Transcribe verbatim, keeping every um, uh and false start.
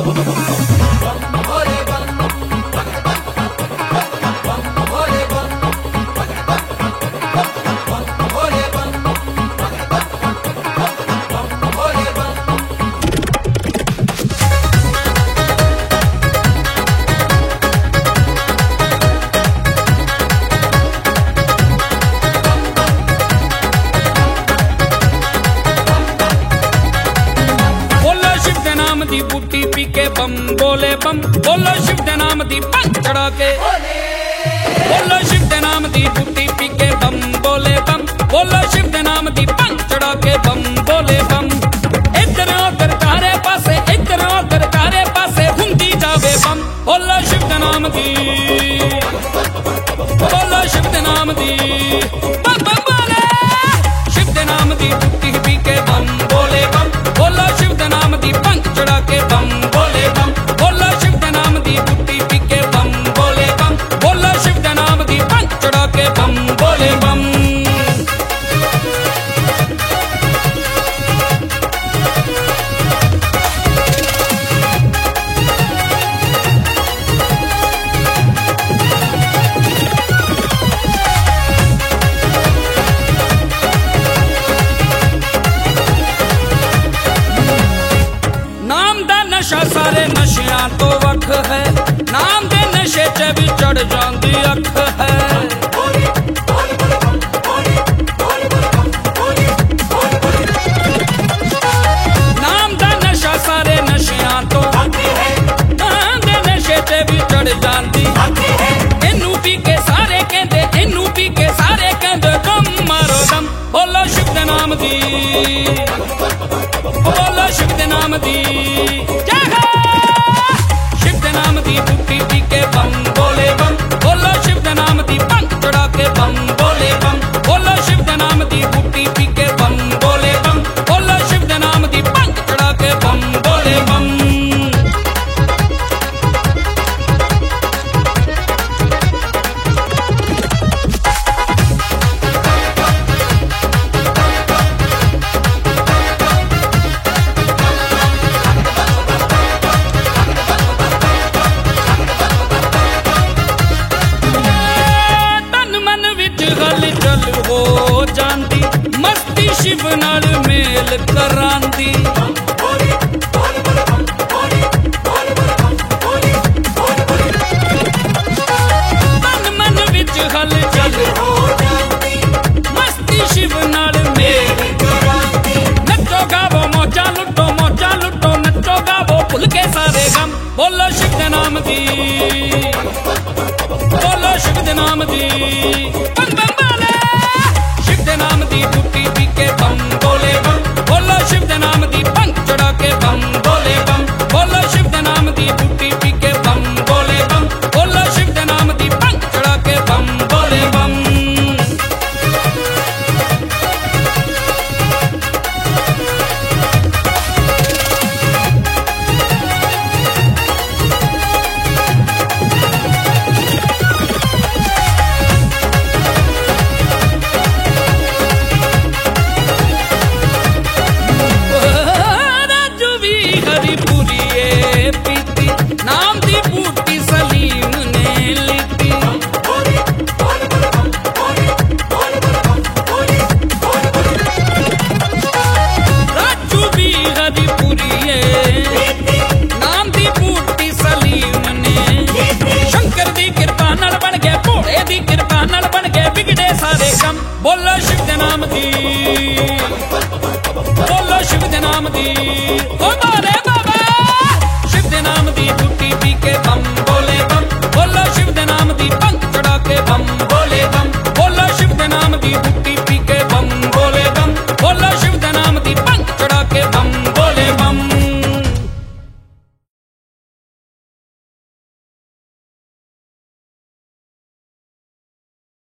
दी बूटी पी के बम बोले बम, बोलो शिव दे नाम दी भंग चढ़ा के, बोलो शिव दे नाम दी बूटी पी के बम बोले बम, बोलो शिव दे नाम दी भंग चढ़ा के बम बोले बम। इधर उधर तारे पासे, इधर उधर तारे पासे हुंदी जावे बम, बोलो शिव दे नाम दी, बोलो शिव दे नाम दी बम बम बोले, शिव दे नाम दी बूटी पी के बम बोले बम, बोलो शिव दे नाम दी भंग चढ़ा के बम बोले बम, बोलो शिव दे नाम दी बूटी पी के बम बोले बम, बोलो शिव दे नाम दी भंग चढ़ा के बम बोले बम। नशा सारे नशियां तो वख है, नाम दे नशे च भी चढ़ जांदी अख है। नाम दा नशा सारे नशियां तो नाम दे नशे च भी चढ़ जांदी, इनू पी के सारे कहंदे, इनू पी के सारे कहंदे दम मारो दम, बोलो शिव दे नाम दी, बोलो शिव दे नाम दी, शिव दे नाम दी बूटी पी के बम बोले बम, बोलो शिव दे नाम दी भंग चढ़ा के बम बोले बम, बोलो शिव दे नाम दी बूटी पी के बम बोले बम, बोलो शिव दे नाम दी भंग चढ़ा के बम बोले बम। हो जांदी मस्ती शिव नाल मेल करांदी, तन मन विच हलचल हो जांदी मस्ती शिव नाल मेल करांदी। नचो गावो मौजा लुटो, मौजा लुटो नचो गावो भुल के सारे गम, बोलो शिव दे नाम दी, बोलो शिव दे नाम दी बम बम बोले, शिव दे नाम दी बूटी पी के बम बोले बम, बोलो शिव दे नाम दी भंग चढ़ा के बम बोले बम, बोलो शिव दे नाम दी बूटी पी के बम बोले बम, बोलो शिव दे नाम दी भंग चढ़ा के बम बोले बम। नाम दी बूटी सलीम ने लीती, राजू भी हरिपुरी नाम दी बूटी सलीम ने, शंकर दी कृपा नाल बन गए, भोले दी कृपा नाल बन गए बिगड़े सारे कम, बोलो शिव दे नाम दी, बोलो शिव दे नाम दी ओ मारे